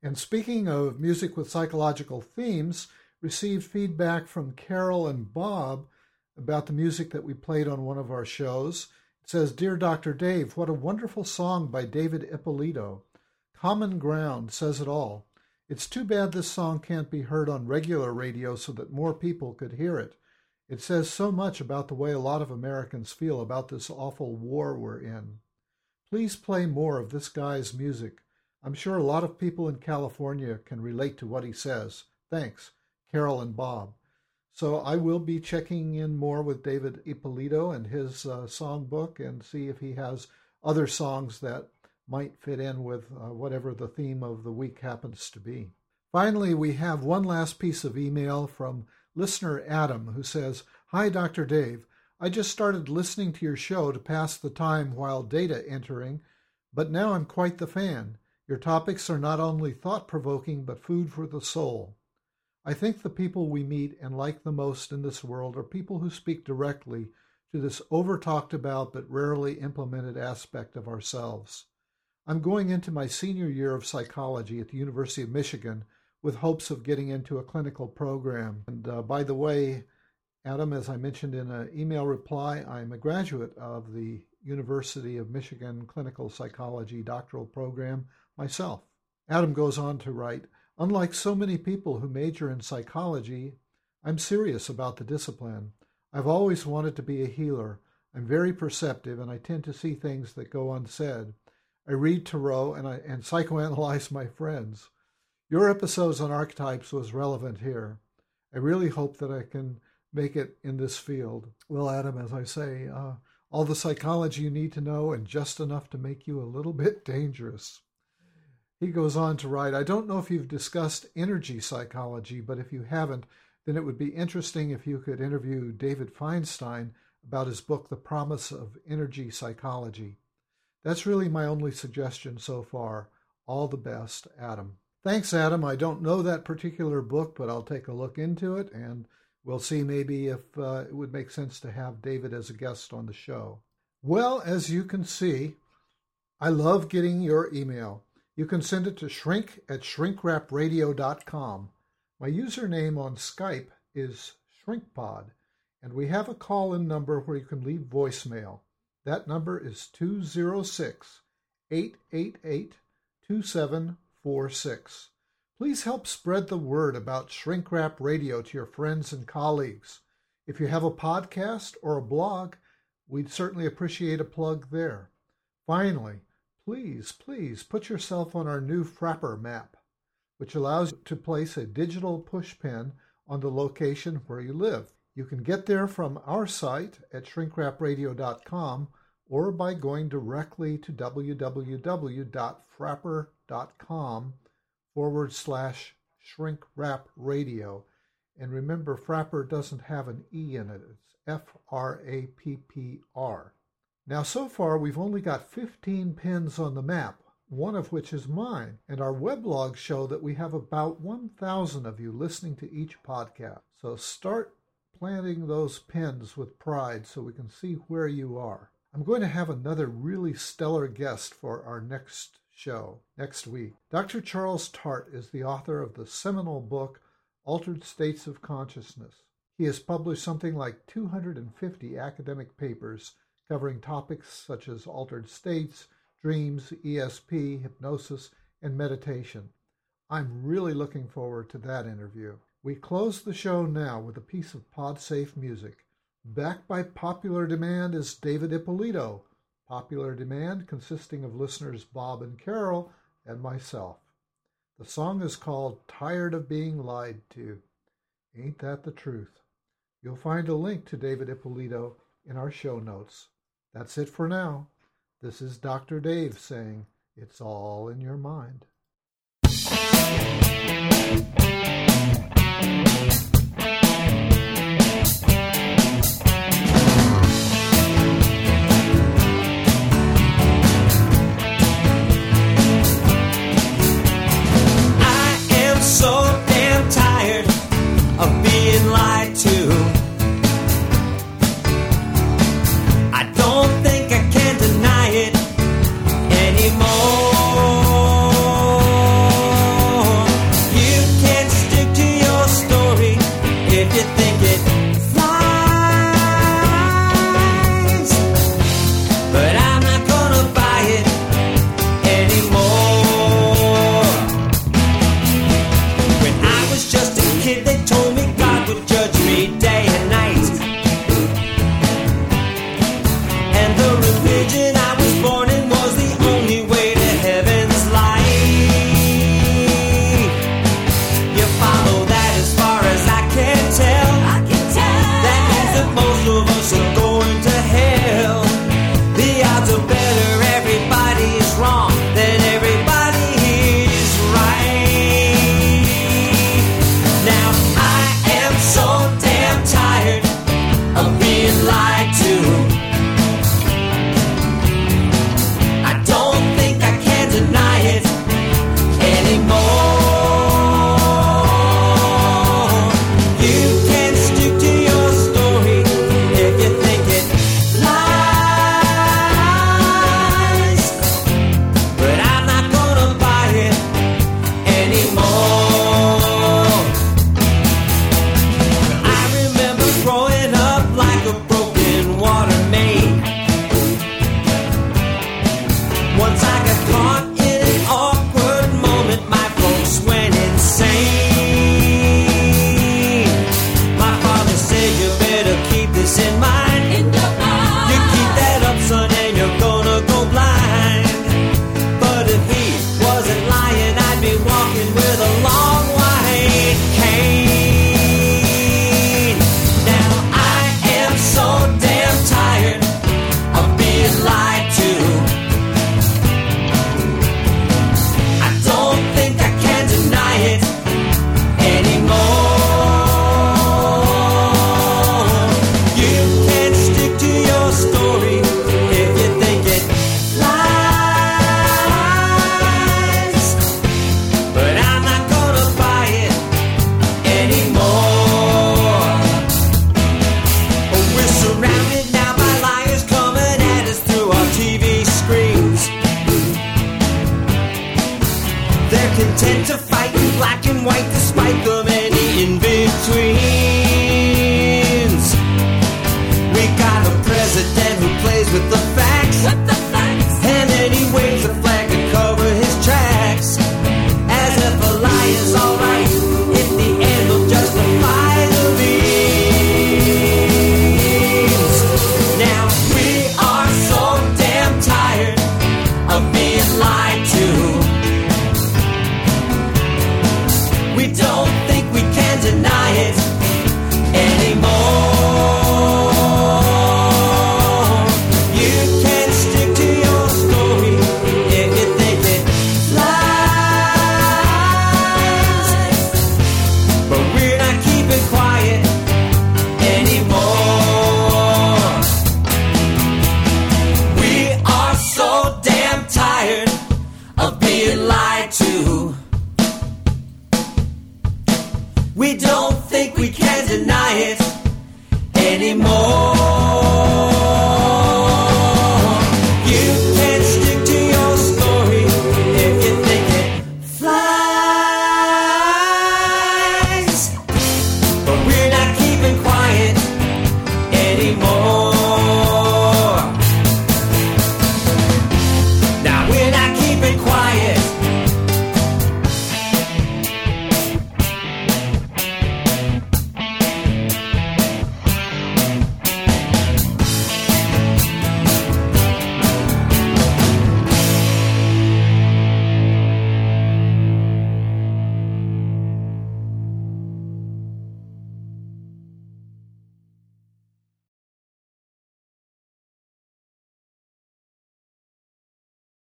And speaking of music with psychological themes, received feedback from Carol and Bob about the music that we played on one of our shows. It says, "Dear Doctor Dave, what a wonderful song by David Ippolito. Common Ground says it all. It's too bad this song can't be heard on regular radio so that more people could hear it. It says so much about the way a lot of Americans feel about this awful war we're in. Please play more of this guy's music. I'm sure a lot of people in California can relate to what he says. Thanks, Carol and Bob." So I will be checking in more with David Ippolito and his uh, songbook and see if he has other songs that might fit in with uh, whatever the theme of the week happens to be. Finally, we have one last piece of email from listener Adam, who says, "Hi, Doctor Dave. I just started listening to your show to pass the time while data entering, but now I'm quite the fan. Your topics are not only thought-provoking, but food for the soul. I think the people we meet and like the most in this world are people who speak directly to this over-talked about but rarely implemented aspect of ourselves. I'm going into my senior year of psychology at the University of Michigan with hopes of getting into a clinical program. And uh, by the way, Adam, as I mentioned in an email reply, I'm a graduate of the University of Michigan Clinical Psychology doctoral program myself. Adam goes on to write, "Unlike so many people who major in psychology, I'm serious about the discipline. I've always wanted to be a healer. I'm very perceptive, and I tend to see things that go unsaid. I read tarot and I and psychoanalyze my friends. Your episodes on archetypes was relevant here. I really hope that I can make it in this field." Well, Adam, as I say, uh, all the psychology you need to know and just enough to make you a little bit dangerous. He goes on to write, "I don't know if you've discussed energy psychology, but if you haven't, then it would be interesting if you could interview David Feinstein about his book, The Promise of Energy Psychology. That's really my only suggestion so far. All the best, Adam." Thanks, Adam. I don't know that particular book, but I'll take a look into it, and we'll see maybe if uh, it would make sense to have David as a guest on the show. Well, as you can see, I love getting your email. You can send it to shrink at shrinkrapradio dot com. My username on Skype is shrinkpod, and we have a call-in number where you can leave voicemail. That number is two oh six, eight eight eight, two seven four six. Please help spread the word about Shrink Rap Radio to your friends and colleagues. If you have a podcast or a blog, we'd certainly appreciate a plug there. Finally, please, please put yourself on our new Frapper map, which allows you to place a digital push pin on the location where you live. You can get there from our site at shrinkrapradio dot com or by going directly to www.frapper.com forward slash shrinkrapradio. And remember, Frapper doesn't have an E in it. It's F R A P P R. Now, so far, we've only got fifteen pins on the map, one of which is mine, and our weblogs show that we have about one thousand of you listening to each podcast. So start planting those pins with pride so we can see where you are. I'm going to have another really stellar guest for our next show, next week. Doctor Charles Tart is the author of the seminal book, Altered States of Consciousness. He has published something like two hundred fifty academic papers covering topics such as altered states, dreams, E S P, hypnosis, and meditation. I'm really looking forward to that interview. We close the show now with a piece of PodSafe music. Backed by popular demand is David Ippolito. Popular demand consisting of listeners Bob and Carol and myself. The song is called Tired of Being Lied To. Ain't that the truth? You'll find a link to David Ippolito in our show notes. That's it for now. This is Doctor Dave saying, it's all in your mind. I am so damn tired of being lied to. Anymore. with the